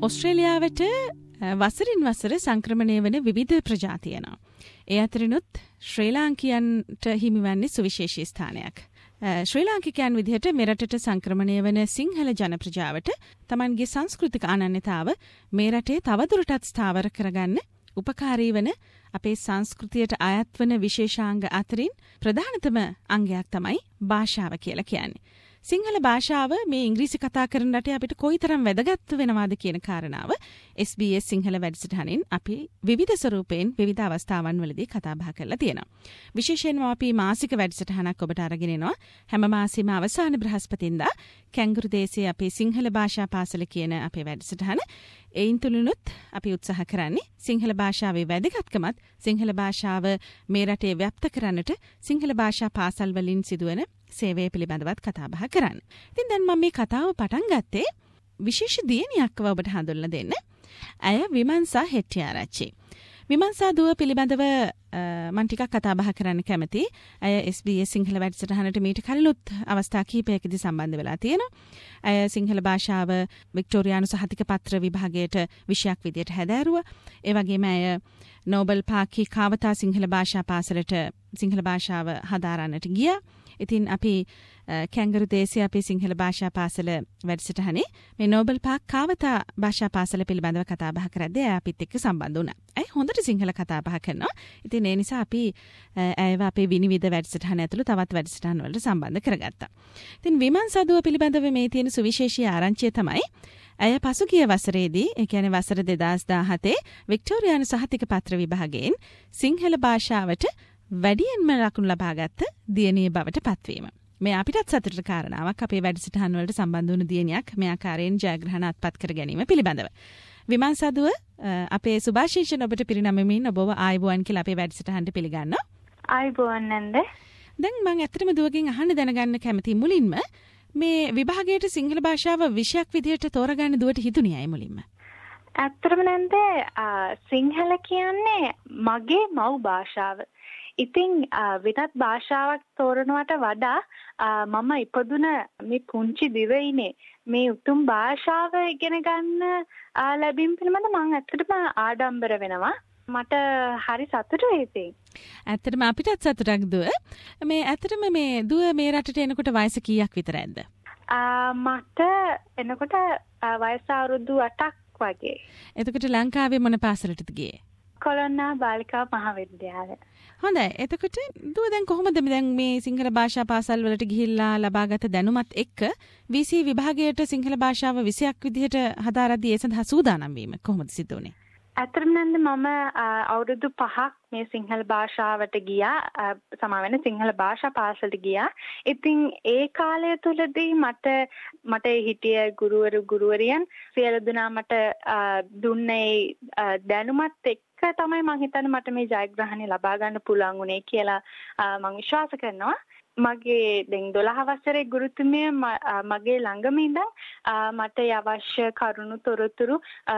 ඔස්ට්‍රේලියාවට වසරින් වසර සංක්‍රමණය වන විවිධ ප්‍රජාතියනවා. ඒ අතරිනුත් ශ්‍රී ලාංකිකයන්ට හිමිවන්නේ සුවිශේෂී ස්ථානයක්. ශ්‍රී ලාංකිකයන් විදිහට මෙරටට සංක්‍රමණය වන සිංහල ජන ප්‍රජාවට තමන්ගේ සංස්කෘතික අනන්‍යතාව මේ රටේ තවදුරටත් ස්ථාවර කරගන්න උපකාරී වන අපේ සංස්කෘතියට අයත් වන විශේෂාංග අතරින් ප්‍රධානතම අංගයක් තමයි භාෂාව කියලා කියන්නේ. සිංහල භාෂාව මේ ඉංග්‍රීසි කතා කරන රටේ අපිට කොයිතරම් වැදගත් වෙනවාද කියන කාරණාව SBS සිංහල වැඩසටහනින් අපි විවිධ ස්වරූපයෙන් විවිධ අවස්ථාවන් වලදී කතා බහ කරලා තියෙනවා. විශේෂයෙන්ම අපි මාසික වැඩසටහනක් ඔබට අරගෙන එනවා. හැම මාසෙම අවසාන බ්‍රහස්පතින්දා කැංගුරු දේශයේ අපේ සිංහල භාෂා පාසල කියන අපේ වැඩසටහන. එයින් තුලිනුත් අපි උත්සාහ කරන්නේ සිංහල භාෂාවේ වැදගත්කමත් සිංහල භාෂාව මේ රටේ ව්‍යාප්ත කරන්නට සිංහල භාෂා පාසල් වලින් සිදුවන සේවය පිළිබඳවත් කතා බහ කරන්න. ඉතින් දැන් මම මේ කතාව පටන් ගත්තේ විශේෂ දියණියක්ව ඔබට හඳුන්වලා දෙන්න. ඇය විමංසා හෙට්ටිආරච්චි. විමංසා දුව පිළිබඳව මම ටිකක් කතා බහ කරන්න කැමතියි. ඇය SBS සිංහල වැඩසටහනට මීට කලිනුත් අවස්ථා කිහිපයකදී සම්බන්ධ වෙලා තියෙනවා. ඇය සිංහල භාෂාව වික්ටෝරියානු සහතික පත්‍ර විභාගයට විෂයක් විදියට හැදෑරුවා. ඒ වගේම ඇය නෝබල් පාකි කාවතා සිංහල භාෂා පාසලට සිංහල භාෂාව හදාරන්නට ගියා. ඉතින් අපි කැංගරු දේශයේ අපේ සිංහල භාෂා පාසල වැඩසටහනේ මේ නෝබල් පාක් කාවතා භාෂා පාසල පිළිබඳව කතා බහ කරද්දී ඇය අපිත් එක්ක සම්බන්ධ වුණා. ඇයි හොඳට සිංහල කතා බහ කරනවා. ඉතින් ඒ නිසා අපි ඇයව අපේ විනිවිද වැඩසටහන ඇතුළු තවත් වැඩසටහන් වලට සම්බන්ධ කරගත්තා. ඉතින් විමංසා දුව පිළිබඳව මේ තියෙන සුවිශේෂී ආරංචිය තමයි ඇය පසුගිය වසරේදී ඒ කියන්නේ වසර 2017 වික්ටෝරියානු සහතික පත්‍ර විභාගයෙන් සිංහල භාෂාවට වැඩියෙන්ම ලකුණු ලබාගත් දියණිය බවට පත්වීම. මේ අපිටත් සතුටට කාරණාවක් අපේ වැඩසටහන් වලට සම්බන්ධ වුණු දියණියක් මේ ආකාරයෙන් ජයග්‍රහණ අත්පත් කර ගැනීම පිළිබඳව. විමංසා දුව අපේ සුභාශිංසන ඔබට පිරිනමමින් ඔබව ආයුබෝවන් කියලා අපේ වැඩසටහනට පිළිගන්නවා. ආයුබෝවන් නන්ද. දැන් මම ඇත්තටම දුවගෙන් අහන්න දැනගන්න කැමතියි මුලින්ම මේ විභාගයට සිංහල භාෂාව විෂයක් විදියට තෝරගන්න දුවට හිතුණේ අය මුලින්ම. ඇත්තටම නන්ද සිංහල කියන්නේ මගේ මව් භාෂාව. ඉතින් වෙනත් භාෂාවක් තෝරනවට වඩා මම ඉපදුන මේ පුංචි දිවයිනේ මේ උතුම් භාෂාව ඉගෙන ගන්න ලැබීම පිළිබඳ මම ඇත්තටම ආඩම්බර වෙනවා. මට හරි සතුටුයි ඉතින්. ඇත්තටම අපිටත් සතුටක් දුව. මේ ඇත්තටම මේ දුව මේ රටට එනකොට වයස කීයක් විතරයිද? මට එනකොට වයස අවුරුදු 8ක් වගේ. එතකොට ලංකාවේ මොන පාසලටද ගියේ? කොළොන්නා බාලිකා මහාවිද්‍යාලය. හොඳයි. එතකොට දුව දැන් කොහොමද දැන් මේ සිංහල භාෂා පාසල් වලට ගිහිල්ලා ලබාගත දැනුමත් එක්ක VC විභාගයට සිංහල භාෂාව 20ක් විදිහට හදාරද්දී ඒ සඳහා සූදානම් වීම කොහොමද සිදු වුනේ? ඇත්තටම නන්ද මම අවුරුදු 5ක් මේ සිංහල භාෂාවට ගියා. සමාවෙන්න සිංහල භාෂා පාසලට ගියා. ඉතින් ඒ කාලය තුලදී මට හිටිය ගුරුවරියන් සියලු දෙනා මට දුන්නේ දැනුමත් එක්ක තමයි මම හිතන්නේ මට මේ ජයග්‍රහණය ලබා ගන්න පුළුවන් උනේ කියලා මම විශ්වාස කරනවා. මගේ දැන් 12 වසරේ ගුරුතුමිය මගේ ළඟම ඉඳන් මට අවශ්‍ය කරුණු තොරතුරු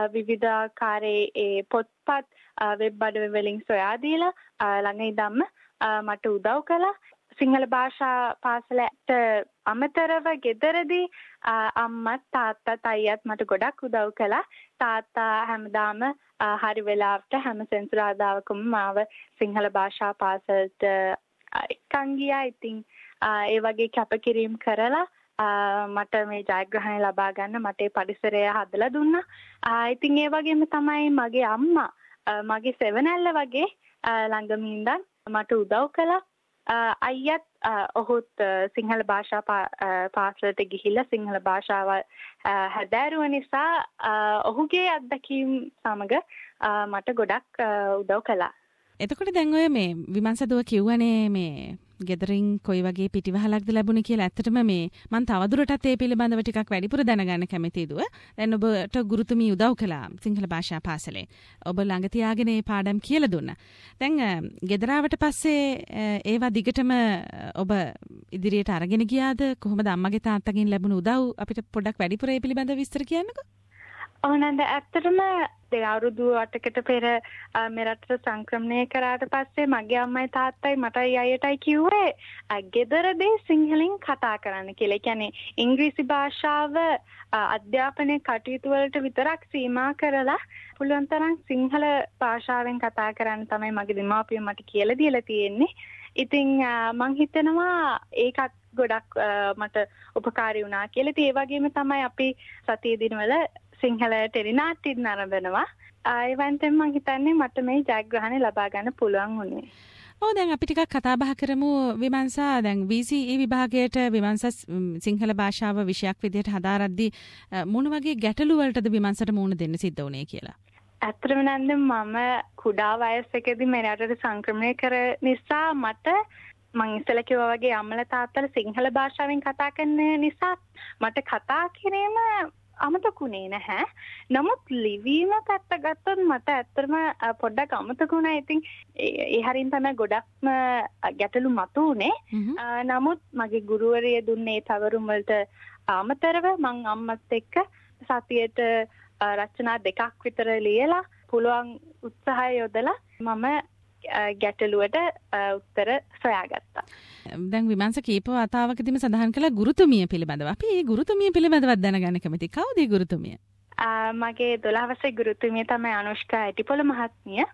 විවිධාකාරයේ පොත්පත් වෙබ් අඩවි වලින් සොයා දීලා ළඟ ඉඳන්ම මට උදව් කළා. සිංහල භාෂා පාසලට අමතරව ගෙදරදී අම්මත් තාත්තත් අයියත් මට ගොඩක් උදව් කළා. තාත්තා හැමදාම හරි වෙලාවට හැම සෙන්සුරාදාකම මාව සිංහල භාෂා පාසලට එක්කන් ගියා. ඉතින් ඒ වගේ කැපකිරීම කරලා මට මේ ජයග්‍රහණය ලබා ගන්න මට ඒ පරිසරය හදලා දුන්නා. ඉතින් ඒ වගේම තමයි මගේ අම්මා මගේ සෙවණැල්ල වගේ ළඟම ඉඳන් මට උදව් කළා. අයියත් ඔහුත් සිංහල භාෂා පාසලට ගිහිල්ලා සිංහල භාෂාව හැදෑරුව නිසා ඔහුගේ අත්දැකීම් සමග මට ගොඩක් උදව් කළා. එතකොට දැන් ඔය මේ විමංසා දුව කිව්වනේ මේ ගෙදරින් කොයි වගේ පිටිවහලක්ද ලැබුණේ කියලා. ඇත්තටම මේ මම තවදුරටත් ඒ පිළිබඳව ටිකක් වැඩිපුර දැනගන්න කැමතියි දුව. දැන් ඔබට ගුරුතුමී උදව් කළා සිංහල භාෂා පාසලේ. ඔබ ළඟ තියාගෙන මේ පාඩම් කියලා දුන්නා. දැන් ගෙදර ආවට පස්සේ ඒවා දිගටම ඔබ ඉදිරියට අරගෙන ගියාද? කොහොමද අම්මගේ තාත්තගෙන් ලැබුණු උදව් අපිට පොඩ්ඩක් වැඩිපුර ඒ පිළිබඳව විස්තර කියන්නකෝ. ඕනන්ද ඇත්තටම අවුරුදු 8කට පෙර මෙරටට සංක්‍රමණය කරාට පස්සේ මගේ අම්මයි තාත්තයි මටයි අයියටයි කිව්වේ ගෙදරදී සිංහලෙන් කතා කරන්න කියලා. ඒ කියන්නේ ඉංග්‍රීසි භාෂාව අධ්‍යාපනයේ කටයුතු වලට විතරක් සීමා කරලා පුළුවන් තරම් සිංහල භාෂාවෙන් කතා කරන්න තමයි මගේ දෙමාපියෝ මට කියලා දීලා තියෙන්නේ. ඉතින් මං හිතනවා ඒකත් ගොඩක් මට උපකාරී වුණා කියලා. ඉතින් ඒ වගේම තමයි අපි සතියේ දිනවල සිංහල ටෙලිනාට්‍ය නරඹනවා. ඒවෙන්ටෙන් මං හිතන්නේ මට මේ ජයග්‍රහණය ලබා ගන්න පුළුවන් වුණේ. දැන් අපි ටිකක් කතා බහ කරමු විමංශා. දැන් VCE විභාගයට විමංශා සිංහල භාෂාව විෂයක් විදිහට හදාරද්දී මොන වගේ ගැටලු වලටද විමංශට මුහුණ දෙන්න සිද්ධ වුණේ කියලා? ඇත්තටම නන්ද මම කුඩා වයසකදී මේ රටට සංක්‍රමණය කර නිසා මට මං ඉස්සෙල්ලා කිව්වා වගේ අම්මලා තාත්තලා සිංහල භාෂාවෙන් කතා කරන නිසා මට කතා කිරීම අමතකුනේ නැහැ. නමුත් ලිවීම පැත්ත ගත්තොත් මට ඇත්තටම පොඩ්ඩක් අමතකුණා. ඉතින් ඒ හරින් තමයි ගොඩක්ම ගැටලු මතුවුනේ. නමුත් මගේ ගුරුවරිය දුන්නේ තවරුම් වලට අමතරව මං අම්මත් එක්ක සතියේට රචනා 2ක් විතර ලියලා පුළුවන් උත්සාහය යොදලා මම ගැටලුවට උත්තර සොයාගත්තා. දැන් විමංශ කීප වතාවකදීම සඳහන් කළා ගුරුතුමිය පිළිබඳව. අපි මේ ගුරුතුමිය පිළිබඳව දැනගන්න කැමතියි. කවුද මේ ගුරුතුමිය? මගේ 12 වසරේ ගුරුතුමිය තමයි අනුෂ්කා ඇටිපොළ මහත්මිය.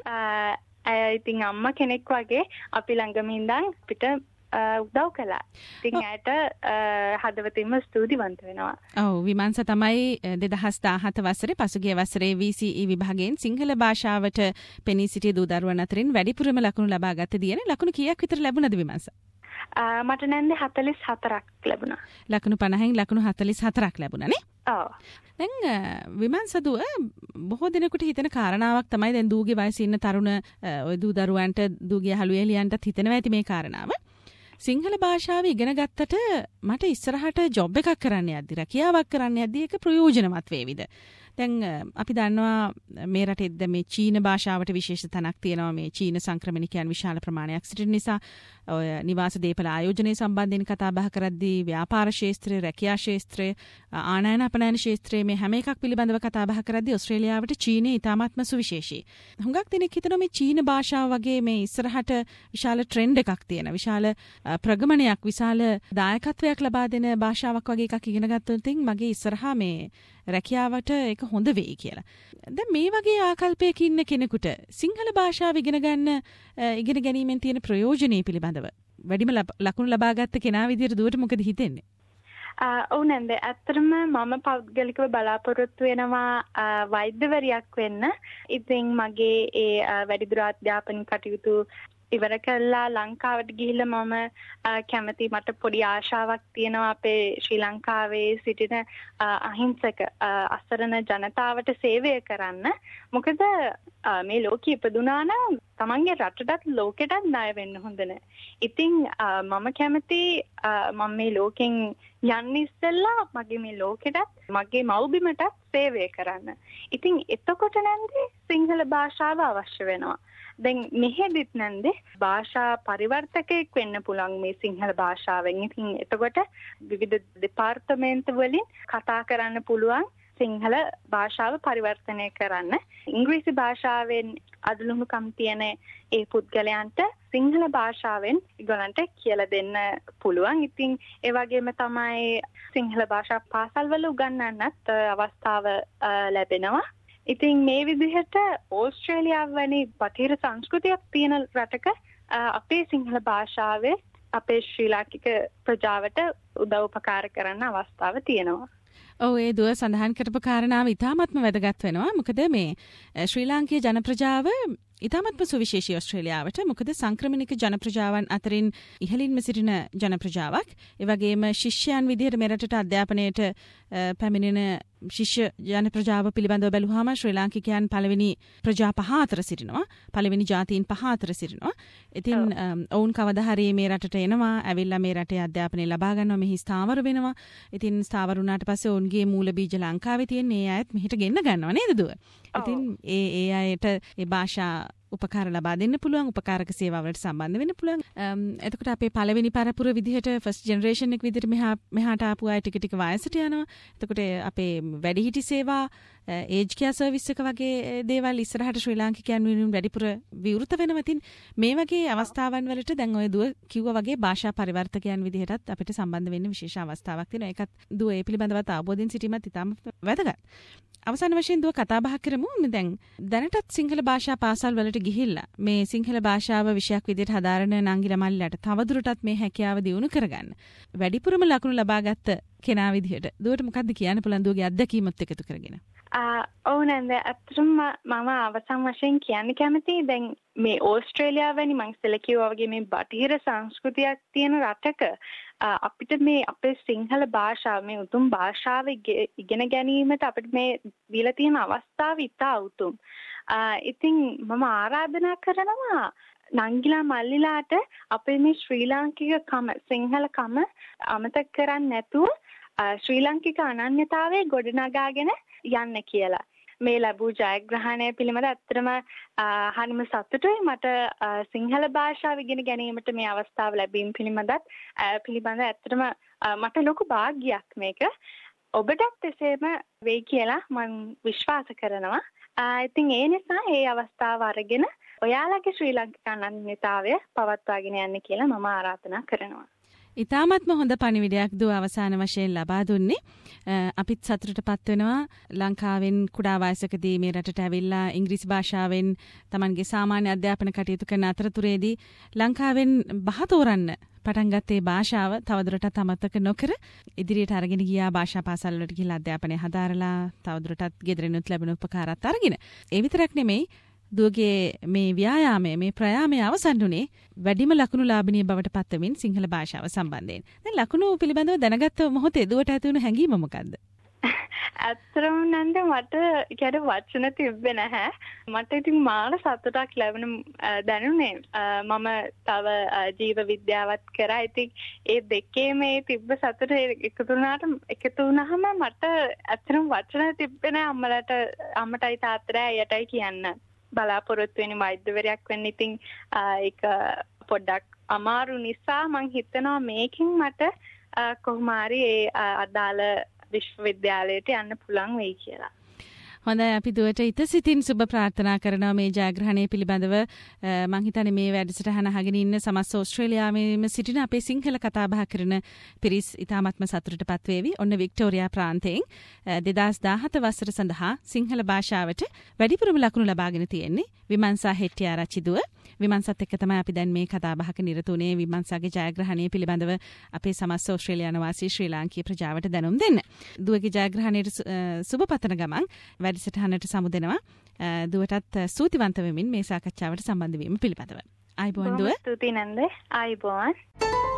ඉතින් අම්මා කෙනෙක් වගේ අපි ළඟම ඉඳන් අපිට උදව් කළා. ඉතින් ඇයට හදවතින්ම ස්තුතිවන්ත වෙනවා. ඔව් විමංශ තමයි 2017 වසරේ පසුගිය වසරේ VCE විභාගයෙන් සිංහල භාෂාවට පෙනී සිටි දූ දරුවන් අතරින් වැඩිපුරම ලකුණු ලබා ගත දියනේ. ලකුණු කීයක් විතර ලැබුණද විමංශ? මට නැන්දේ 44ක් ලැබුණා. ලකුණු 50න් ලකුණු 44ක් ලැබුණා නේ? ඔව්. දැන් විමංශ දුව බොහෝ දිනකට හිතෙන කාරණාවක් තමයි දැන් දූගේ වයසේ ඉන්න තරුණ ඔය දූ දරුවන්ට දූගේ යහළු එළියන්ටත් හිතෙනවා ඇති මේ කාරණාව. සිංහල භාෂාව ඉගෙන ගත්තට මට ඉස්සරහට ජොබ් එකක් කරන්න යද්දි රැකියාවක් කරන්න යද්දි ඒක ප්‍රයෝජනවත් වේවිද? දැන් අපි දන්නවා මේ රටෙද්ද මේ චීන භාෂාවට විශේෂ තැනක් තියෙනවා. මේ චීන සංක්‍රමණිකයන් විශාල ප්‍රමාණයක් සිටින නිසා ඔය නිවාස දීපල ආයෝජනය සම්බන්ධයෙන් කතා බහ කරද්දී ව්‍යාපාර ශාස්ත්‍රය, රැකියා ශාස්ත්‍රය, ආනයන අපනයන ශාස්ත්‍රය මේ හැම එකක් පිළිබඳව කතා බහ කරද්දී ඕස්ට්‍රේලියාවට චීනය ඉතාමත්ම සුවිශේෂී. හුඟක් දෙනෙක් හිතනවා මේ චීන භාෂාව වගේ මේ ඉස්සරහට විශාල ට්‍රෙන්ඩ් එකක් තියෙන, විශාල ප්‍රගමනයක්, විශාල දායකත්වයක් ලබා දෙන භාෂාවක් වගේ එකක් ඉගෙන ගත්තොත් මගේ ඉස්සරහා මේ රැකියාවට ඒක හොඳ වෙයි කියලා. දැන් මේ වගේ ආකල්පයක ඉන්න කෙනෙකුට සිංහල භාෂාව ඉගෙන ගැනීමෙන් තියෙන ප්‍රයෝජනෙ පිළිබඳව වැඩිම ලකුණු ලබා ගත්ත කෙනා විදිහට දුවට මොකද හිතෙන්නේ? ඔව් නේද? ඇත්තටම මම පෞද්ගලිකව බලාපොරොත්තු වෙනවා වෛද්‍යවරියක් වෙන්න. ඉතින් මගේ ඒ වැඩිදුර අධ්‍යාපන කටයුතු ඉවර කළා ලංකාවට ගිහිල්ලා මම කැමති මට පොඩි ආශාවක් තියෙනවා අපේ ශ්‍රී ලංකාවේ සිටින අහිංසක අසරණ ජනතාවට සේවය කරන්න. මොකද මේ ලෝකෙ ඉපදුනා නම් තමන්ගේ රටටත් ලෝකෙටත් ණය වෙන්න හොඳ නැහැ. ඉතින් මම කැමති මම මේ ලෝකෙන් යන්න ඉස්සෙල්ලා මගේ මේ ලෝකෙටත් මගේ මව්බිමටත් සේවය කරන්න. ඉතින් එතකොට නැන්දේ සිංහල භාෂාව අවශ්‍ය වෙනවා. දැන් මෙහෙදිත් නැන්දේ භාෂා පරිවර්තකයෙක් වෙන්න පුළුවන් මේ සිංහල භාෂාවෙන්. ඉතින් එතකොට විවිධ දෙපාර්තමේන්තු වලින් කතා කරන්න පුළුවන් සිංහල භාෂාව පරිවර්තනය කරන්න. ඉංග්‍රීසි භාෂාවෙන් අඩලුණුකම් තියෙන ඒ පුද්ගලයන්ට සිංහල භාෂාවෙන් ඒගොල්ලන්ට කියලා දෙන්න පුළුවන්. ඉතින් ඒ වගේම තමයි සිංහල භාෂා පාසල්වල උගන්වන්නත් අවස්ථාව ලැබෙනවා. ඉතින් මේ විදිහට ඕස්ට්‍රේලියාව වැනි බටහිර සංස්කෘතියක් තියෙන රටක අපේ සිංහල භාෂාවේ අපේ ශ්‍රී ලාංකික ප්‍රජාවට උදව් උපකාර කරන්න අවස්ථාව තියෙනවා. ඔව් ඒ දුව සඳහන් කරපු කාරණාව ඉතාමත්ම වැදගත් වෙනවා. මොකද මේ ශ්‍රී ලාංකීය ජන ප්‍රජාව ඉතාමත්ම සුවිශේෂී ඕස්ට්‍රේලියාවට. මොකද සංක්‍රමණික ජන ප්‍රජාවන් අතරින් ඉහළින්ම සිටින ජන ප්‍රජාවක්. ඒ වගේම ශිෂ්‍යයන් විදිහට මෙරටට අධ්‍යාපනයට පැමිණෙන ශිෂ්‍ය ජන ප්‍රජාව පිළිබඳව බැලුවාම ශ්‍රී ලාංකිකයන් පළවෙනි ප්‍රජා 5 අතර සිටිනවා. පළවෙනි ජාතීන් 5 අතර සිටිනවා. ඉතින් ඔවුන් කවදා හරි මේ රටට එනවා, ඇවිල්ලා මේ රටේ අධ්‍යාපනය ලබා ගන්නවා, මෙහි ස්ථාවර වෙනවා. ඉතින් ස්ථාවර වුණාට පස්සේ ඔවුන්ගේ මූල බීජ ලංකාවේ තියෙන ඒ අයත් මෙහෙට ගෙන්න ගන්නවා නේද දුව? ඉතින් ඒ අයට ඒ භාෂා උපකාර ලබා දෙන්න පුළුවන් උපකාරක සේවාවලට සම්බන්ධ වෙන්න පුළුවන්. එතකොට අපේ පළවෙනි පරපුර විදිහට ෆස්ට් ජෙනරේෂන් එක විදිහට මෙහාට ආපු අය ටික ටික වයසට යනවා. එතකොට අපේ වැඩිහිටි සේවා ඒජ් කෙයා සර්විස් එක වගේ දේවල් ඉස්සරහට ශ්‍රී ලාංකිකයන් වෙනුවෙන් වැඩිපුර විවෘත වෙනවා. ඉතින් මේ වගේ අවස්ථාවන් වලට දැන් ඔය දුව කිව්වා වගේ භාෂා පරිවර්තකයන් විදිහටත් අපිට සම්බන්ධ වෙන්න විශේෂ අවස්ථාවක් තියෙනවා. ඒකත් දුව ඒ පිළිබඳව අවබෝධයෙන් සිටීමත් ඉතාම වැදගත්. අවසාන වශයෙන් දුව කතා බහ කරමු. දැන් දැනටත් සිංහල භාෂා පාසල් වලට ගිහිල්ලා මේ සිංහල භාෂාව විෂයක් විදිහට හදාරන නංගිලා මල්ලිලාට තවදුරටත් මේ හැකියාව දියුණු කරගන්න වැඩිපුරම ලකුණු ලබාගත්ත කෙනා විදිහට දුවට මොකද්ද කියන්න පුළුවන් දුවගේ අත්දැකීමත් එකතු කරගෙන? ඔව් නේද, ඇත්තටම මම අවසන් වශයෙන් කියන්න කැමතියි දැන් මේ ඕස්ට්‍රේලියාව වැනි මං ඉස්සෙල්ලා කිව්වා වගේ මේ බටහිර සංස්කෘතියක් තියෙන රටක අපිට මේ අපේ සිංහල භාෂාව මේ උතුම් භාෂාව ඉගෙන ගැනීමට අපිට මේ දීලා තියෙන අවස්ථාව ඉතා උතුම්. ඉතින් මම ආරාධනා කරනවා නංගිලා මල්ලිලාට අපේ මේ ශ්‍රී ලාංකිකකම සිංහලකම අමතක කරන්නේ නැතුව ශ්‍රී ලාංකික අනන්‍යතාවයේ ගොඩනගාගෙන යන්න කියලා. මේ ලැබූ ජයග්‍රහණය පිළිබඳ ඇත්තටම හරිම සතුටුයි. මට සිංහල භාෂාව ඉගෙන ගැනීමට මේ අවස්ථාව ලැබීම පිළිබඳ ඇත්තටම මට ලොකු භාග්‍යයක් මේක. ඔබටත් එසේම වෙයි කියලා මම විශ්වාස කරනවා. ඉතින් ඒ නිසා මේ අවස්ථාව අරගෙන ඔයාලගේ ශ්‍රී ලාංකික අනන්‍යතාවය පවත්වාගෙන යන්න කියලා මම ආරාධනා කරනවා. ඉතාමත්ම හොඳ පණිවිඩයක් දුව අවසාන වශයෙන් ලබා දුන්නේ. අපිත් සතුටටපත් වෙනවා ලංකාවෙන් කුඩා වයසකදී මේ රටට ඇවිල්ලා ඉංග්‍රීසි භාෂාවෙන් Tamanගේ සාමාන්‍ය අධ්‍යාපන කටයුතු කරන අතරතුරේදී ලංකාවෙන් බහ තෝරන්න පටන් ගත්තේ භාෂාව තවදුරටත් අමතක නොකර ඉදිරියට අරගෙන ගියා. භාෂා පාසල් වලට ගිහිල්ලා අධ්‍යාපනය හදාරලා තවදුරටත් ගෙදරිනුත් ලැබෙන උපකාරات අරගෙන. ඒ විතරක් නෙමෙයි දුවගේ මේ ව්‍යායාමය මේ ප්‍රයාමය අවසන් වුණේ වැඩිම ලකුණු ලාභිනිය බවට පත්වමින් සිංහල භාෂාව සම්බන්ධයෙන්. දැන් ලකුණු පිළිබඳව දැනගත්ත මොහොතේ දුවට ඇති වුණු හැඟීම මොකද්ද? ඇත්තටම නන්ද මට කියන්නේ වචන තිබ්බේ නැහැ. මට ඉතින් මාන සතුටක් ලැබෙන දැනුනේ. මම තව ජීව විද්‍යාවත් කරා. ඉතින් ඒ දෙකේ මේ තිබ්බ සතුට එකතු වුණාම මට ඇත්තටම වචන තිබ්බේ නැහැ අම්මටයි තාත්තටයි අයියටයි කියන්න. බලාපොරොත්තු වෙන වෛද්‍යවරයෙක් වෙන්න ඉතින් ඒක පොඩ්ඩක් අමාරු නිසා මං හිතනවා මේකෙන් මට කොහොම හරි ඒ අදාළ විශ්වවිද්‍යාලයට යන්න පුළුවන් වෙයි කියලා. හොඳයි අපි දුවට ඉතසිතින් සුබ ප්‍රාර්ථනා කරනවා මේ ජයග්‍රහණය පිළිබඳව. මං හිතන්නේ මේ වැඩසටහන අහගෙන ඉන්න සමස්ත ඕස්ට්‍රේලියාවේම සිටින අපේ සිංහල කතා බහ කරන පිරිස් ඉතාමත්ම සතුටටපත් වේවි. ඔන්න වික්ටෝරියා ප්‍රාන්තයෙන් 2017 වසර සඳහා සිංහල භාෂාවට වැඩිපුරම ලකුණු ලබාගෙන තියෙන්නේ විමංසා හෙට්ටිආරච්චි දුව. විමංසත් එක්ක තමයි අපි දැන් මේ කතා බහක නිරත වුණේ. විමංසාගේ ජයග්‍රහණය පිළිබඳව අපේ සමස්ත ඕස්ට්‍රේලියානු වාසී ශ්‍රී ලාංකීය ප්‍රජාවට දැනුම් දෙන්න. දුවගේ ජයග්‍රහණයට සුබ පතන ගමන් වැඩසටහනට සමුදෙනවා. දුවටත් ස්තුතිවන්ත වෙමින් මේ සාකච්ඡාවට සම්බන්ධ වීම පිළිබඳව. ආයිබෝන් දුව. ස්තුතියි නන්ද. ආයිබෝන්.